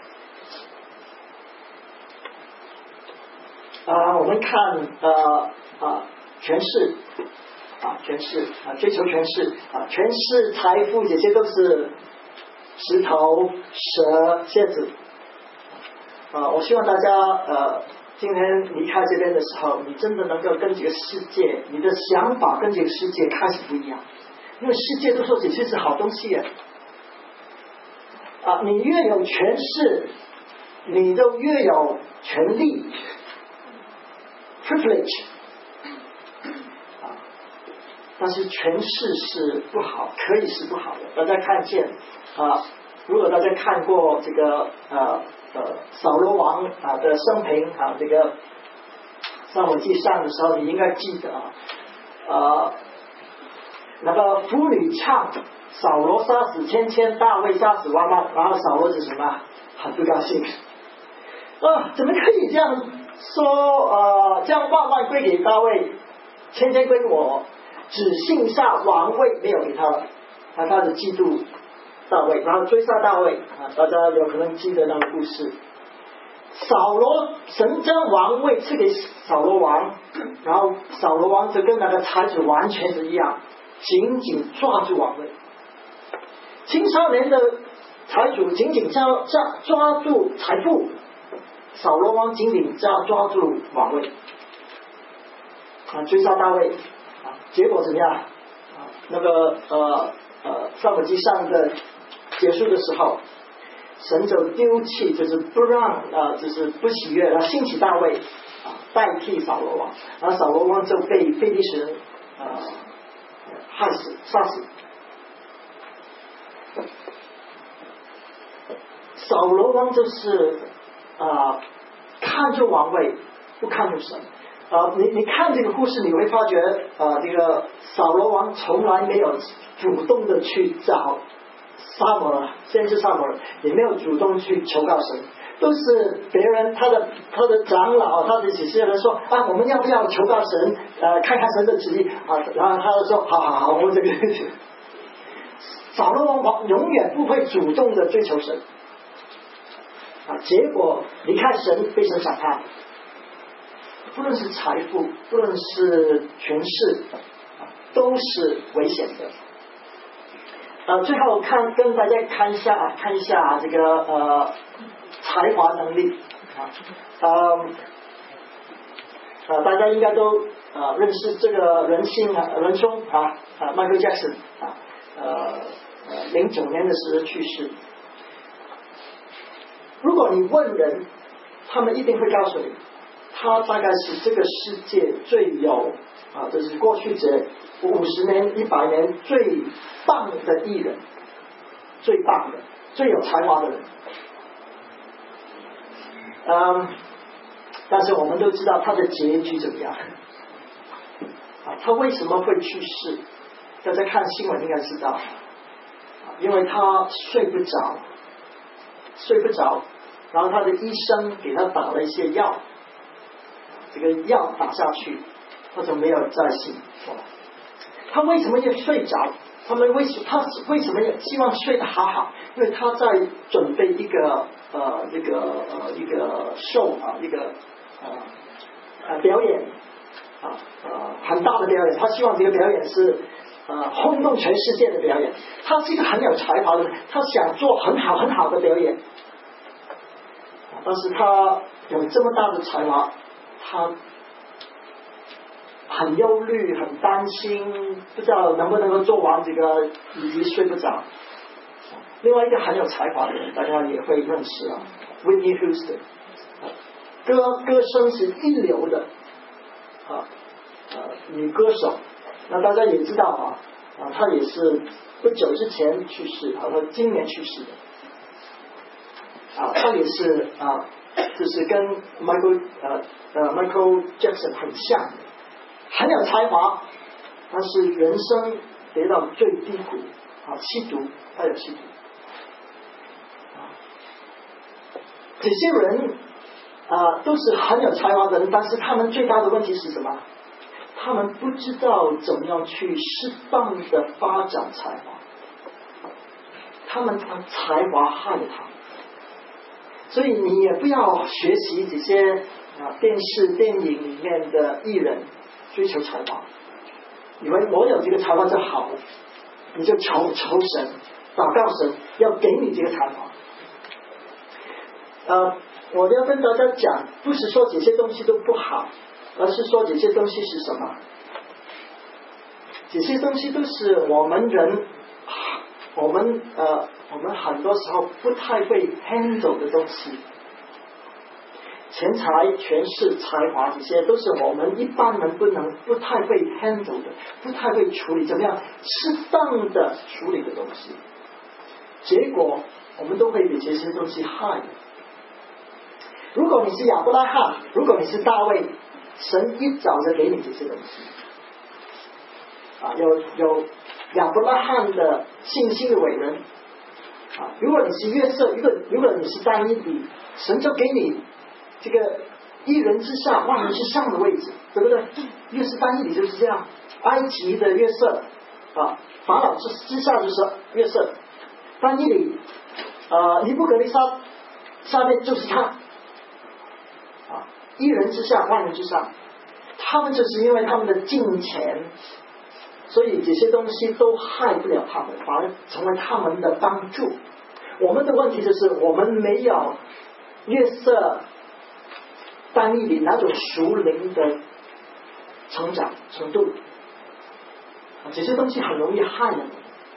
S1: 啊，我们看呃啊权势啊权势啊追求权势啊权势财富，这些都是石头、蛇、蝎子啊。我希望大家呃今天离开这边的时候，你真的能够跟这个世界，你的想法跟这个世界开始不一样，因为世界都说这些是好东西啊。啊，你越有权势，你就越有权利 privilege 啊，但是权势是不好，可以是不好的。大家看见啊，如果大家看过这个呃呃扫罗王啊的生平啊，这个撒母耳记上的时候，你应该记得啊，呃那个妇女唱扫罗杀死千千，大卫杀死万万，然后扫罗是什么？很不高兴啊，怎么可以这样说？呃，将万万归给大卫，千千归我。 只剩下王位没有给他了，他开始嫉妒大卫，然后追杀大卫啊，大家有可能记得那个故事。扫罗神将王位赐给扫罗王，然后扫罗王就跟那个财主完全是一样，紧紧抓住王位。青少年的财主紧紧抓抓抓住财富，扫罗王紧紧抓抓住王位，啊，追杀大卫，啊，结果怎么样？啊，那个呃呃，撒母耳记上的结束的时候。神就丢弃，就是不让啊、呃，就是不喜悦，然后兴起大卫啊，代替扫罗王，然后扫罗王就被非利士人啊害死、杀死。扫罗王就是啊、呃，看重王位，不看重神。啊、呃，你你看这个故事，你会发觉啊、呃，这个扫罗王从来没有主动的去找。撒母耳，先是撒母耳，也没有主动去求告神，都是别人他的他的长老，他的几些人说啊，我们要不要求告神？呃，看看神的旨意啊，然后他就说好好好，我这个扫罗王永远不会主动的追求神啊，结果离开神被神审判，不论是财富，不论是权势，啊，都是危险的。呃，最后看跟大家看一下看一下这个呃才华能力啊，呃呃大家应该都呃认识这个人星啊人兄啊啊 Michael Jackson 啊呃呃零九年的时候去世。如果你问人，他们一定会告诉你，他大概是这个世界最有啊，就是过去这五十年、一百年最棒的艺人，最棒的、最有才华的人。嗯，但是我们都知道他的结局怎么样啊？他为什么会去世？大家看新闻应该知道，因为他睡不着，睡不着，然后他的医生给他打了一些药，这个药打下去，他就没有再醒过来。他为什么要睡着？他们为什他为什么要希望睡得好好？因为他在准备一个呃这个呃一个秀啊，一个呃呃表演啊呃很大的表演。他希望这个表演是呃轰动全世界的表演。他是一个很有才华的人，他想做很好很好的表演，但是他有这么大的才华，他很忧虑，很担心，不知道能不能够做完这个，以及睡不着。另外一个很有才华的人，大家也会认识啊 ，Whitney Houston， 歌歌声是一流的啊呃女歌手。那大家也知道啊啊，她也是不久之前去世，啊，她今年去世的。啊，她也是啊，就是跟 Michael 呃呃 Michael Jackson 很像的。很有才华，但是人生跌到最低谷啊，吸毒，他有吸毒啊。这些人啊都是很有才华的人，但是他们最大的问题是什么？他们不知道怎么样去适当的发展才华，他们把才华害了他。所以你也不要学习这些啊电视电影里面的艺人。追求才华，以为我有这个才华就好了，你就求求神，祷告神要给你这个才华。呃，我要跟大家讲，不是说这些东西都不好，而是说这些东西是什么？这些东西都是我们人，我们呃，我们很多时候不太会 handle 的东西。钱财、权势、才华，这些都是我们一般人不能、不太会 handle 的，不太会处理，怎么样适当的处理的东西。结果我们都会被这些东西害。如果你是亚伯拉罕，如果你是大卫，神一早就给你这些东西。啊，有有亚伯拉罕的信心的伟人。啊，如果你是约瑟，如果如果你是但以理，神就给你。这个一人之下万人之上的位置，对不对？约瑟但以理就是这样，埃及的约瑟啊，法老之之下就是约瑟，但以理啊，尼布格利沙下面就是他啊，一人之下万人之上，他们就是因为他们的金钱，所以这些东西都害不了他们，反而成为他们的帮助。我们的问题就是我们没有约瑟但以理那种属灵的成长程度，这些东西很容易害人。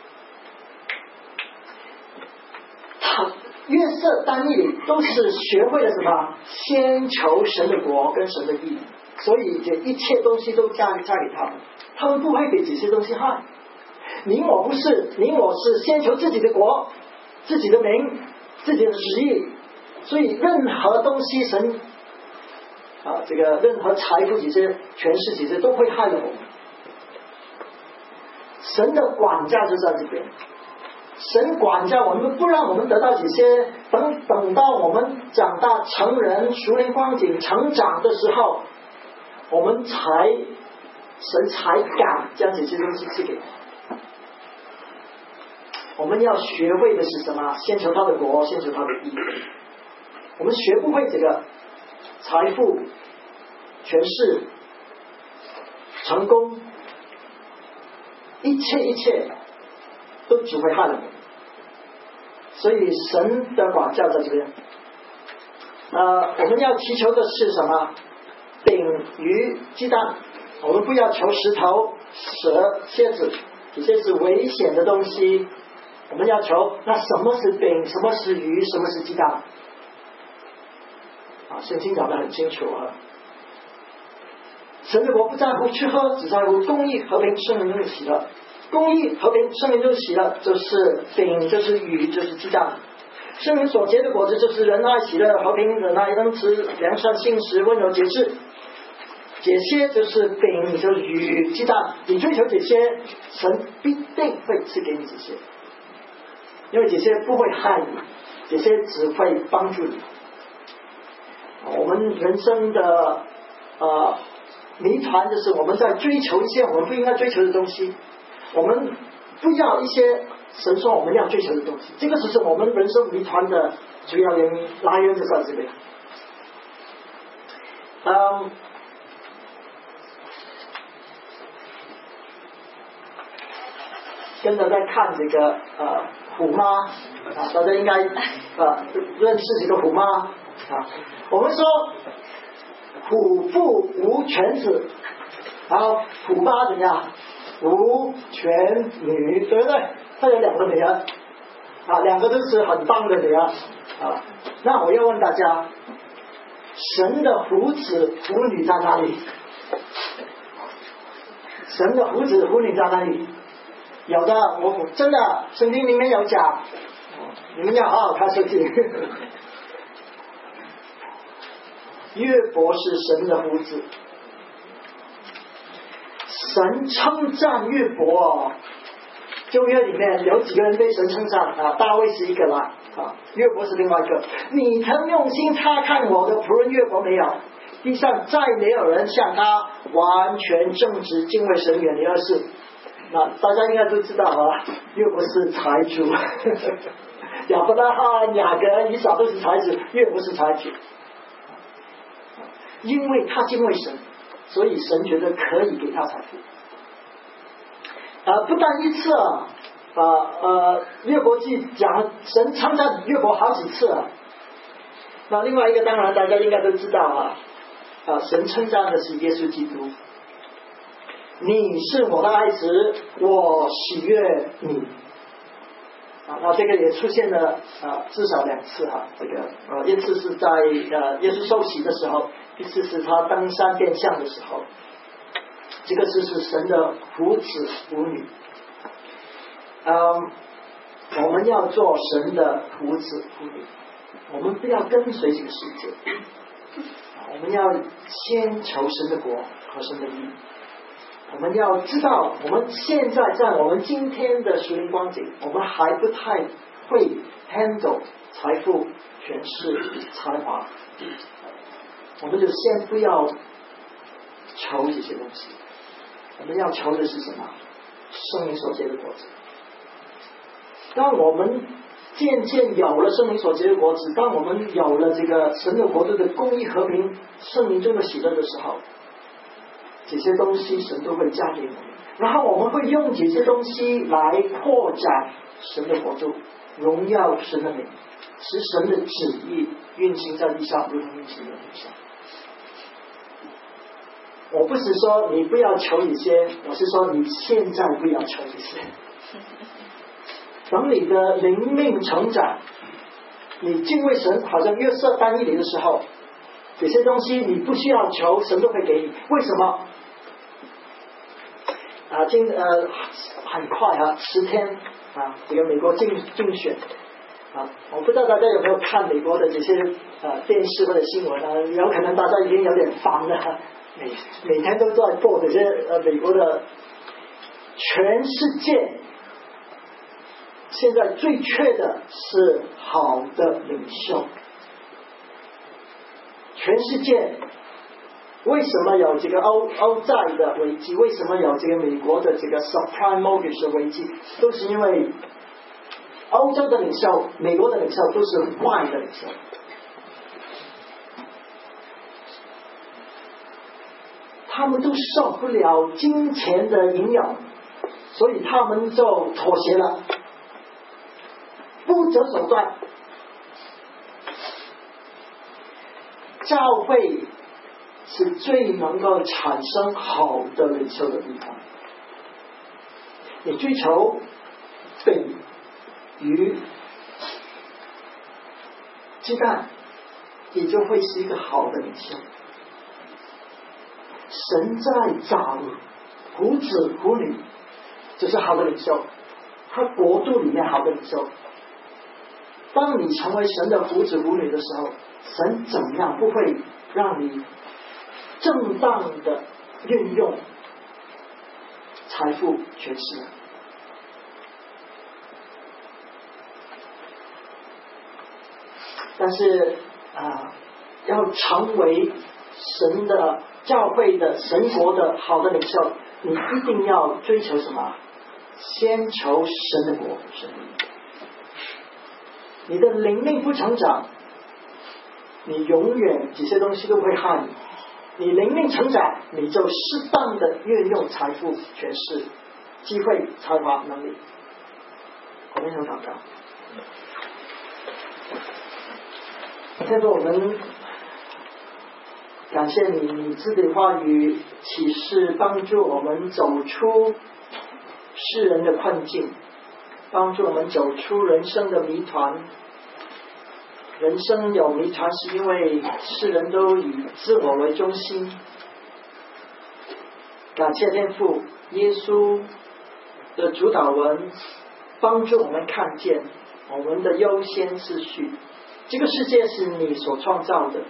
S1: 他约瑟但以理都是学会了什么？先求神的国跟神的义，所以这一切东西都嫁嫁给他们，他们不会给这些东西害。你我不是，你我是先求自己的国、自己的名、自己的旨意，所以任何东西神啊，这个任何财富这些权势这些都会害了我们。神的管家就在这边，神管家我们，不让我们得到这些，等等到我们长大成人、熟龄光景、成长的时候，我们才神才敢将这些东西赐给我们。我们要学会的是什么？先求他的国，先求他的义。我们学不会这个财富、权势、成功，一切一切都只会害了我们。所以神的管教在这边。呃，我们要祈求的是什么？饼、鱼、鸡蛋。我们不要求石头、蛇、蝎子，这些是危险的东西。我们要求，那什么是饼？什么是鱼？什么是鸡蛋？啊，圣经讲得很清楚啊。神的国不在乎吃喝，只在乎公义、和平、圣灵中的喜乐。公义、和平、圣灵中的喜乐，就是饼，就是鱼，就是鸡蛋。圣灵所结的果子，就是仁爱、喜乐、和平、忍耐、恩慈、良善、信实、温柔、节制。这些就是饼，就是鱼、鸡蛋。你追求这些，神必定会赐给你这些。因为这些不会害你，这些只会帮助你。我们人生的呃谜团就是我们在追求一些我们不应该追求的东西，我们不要一些神说我们要追求的东西，这个就是我们人生谜团的主要原因，来源就在这边。嗯。跟着在看这个呃虎妈啊，大家应该呃认识这个虎妈啊。我们说虎父无犬子，然后虎妈怎么样？无犬女，对不对？她有两个女儿啊，两个都是很棒的女儿啊。那我要问大家，神的虎子虎女在哪里？神的虎子虎女在哪里？有的，我真的圣经里面有讲，你们要好好看圣经。约伯是神的虎子，神称赞约伯。旧约里面有几个人被神称赞啊？大卫是一个啦，啊，约伯是另外一个。你曾用心察看我的仆人约伯没有？地上再没有人像他完全正直，敬畏神，远离恶事。那大家应该都知道啊，约伯是财主，亚伯拉罕、雅各、以扫都是财主，约伯是财主。因为他敬畏神，所以神觉得可以给他财富。呃，不但一次啊，呃呃，约伯记讲神称赞约伯好几次啊。那另外一个当然大家应该都知道啊，啊，神称赞的是耶稣基督。你是我的爱子，我喜悦你。啊，那这个也出现了啊，至少两次哈、啊。这个呃，一次是在呃耶稣受洗的时候，一次是他登山变像的时候。这个就是神的虎子虎女。嗯，我们要做神的虎子虎女，我们不要跟随这个世界，我们要先求神的国和神的义。我们要知道，我们现在在我们今天的属灵光景，我们还不太会 handle 财富、权势、才华。 我们就先不要求这些东西，我们要求的是什么？圣灵所结的果子。当我们渐渐有了圣灵所结的果子，当我们有了这个神的国度的公义、和平、圣灵中的喜乐的时候，这些东西神都会加给我们，然后我们会用这些东西来扩展神的国度，荣耀神的名，使神的旨意运行在地上，如同运行在地上。我不是说你不要求一些，我是说你现在不要求一些。等你的灵命成长，你敬畏神，好像约瑟单一里的时候，这些东西你不需要求，神都会给你。为什么？啊，今呃很快啊，十天啊，这个美国竞竞选啊，我不知道大家有没有看美国的这些呃电视或者新闻啊？有可能大家已经有点烦了，每每天都在播这些呃美国的，全世界现在最缺的是好的领袖。全世界为什么有这个欧欧债的危机？为什么有这个美国的这个 subprime mortgage 的危机？都是因为欧洲的领袖、美国的领袖都是坏的领袖。他们都受不了金钱的引诱，所以他们就妥协了，不择手段。教会是最能够产生好的领袖的地方。你追求饼、鱼、鸡蛋，你就会是一个好的领袖。神在找胡子胡女，就是好的领袖，他国度里面好的领袖。当你成为神的胡子胡女的时候，神怎么样不会让你正当的运用财富权势？但是啊、呃，要成为神的教会的神国的好的领袖，你一定要追求什么？先求神的国，神的国。你的灵命不成长，你永远这些东西都会害你。你灵命成长，你就适当的运用财富、权势、机会、才华、能力。我们想祷告。现在我们感谢你，你自己的话语启示帮助我们走出世人的困境，帮助我们走出人生的谜团。人生有谜团是因为世人都以自我为中心。感谢天父耶稣的主导文帮助我们看见我们的优先次序。这个世界是你所创造的，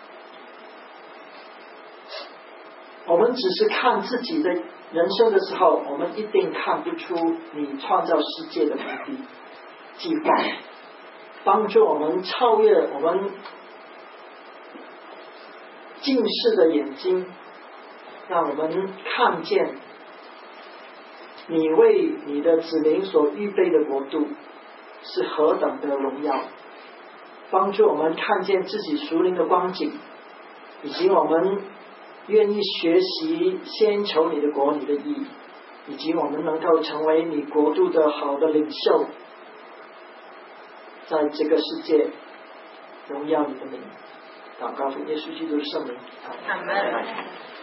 S1: 我们只是看自己的人生的时候，我们一定看不出你创造世界的目的计划。帮助我们超越我们近视的眼睛，让我们看见你为你的子民所预备的国度是何等的荣耀。帮助我们看见自己属灵的光景，以及我们愿意学习先求你的国、你的义，以及我们能够成为你国度的好的领袖，在这个世界荣耀你的名。祷告奉耶稣基督的圣名。
S2: 阿门。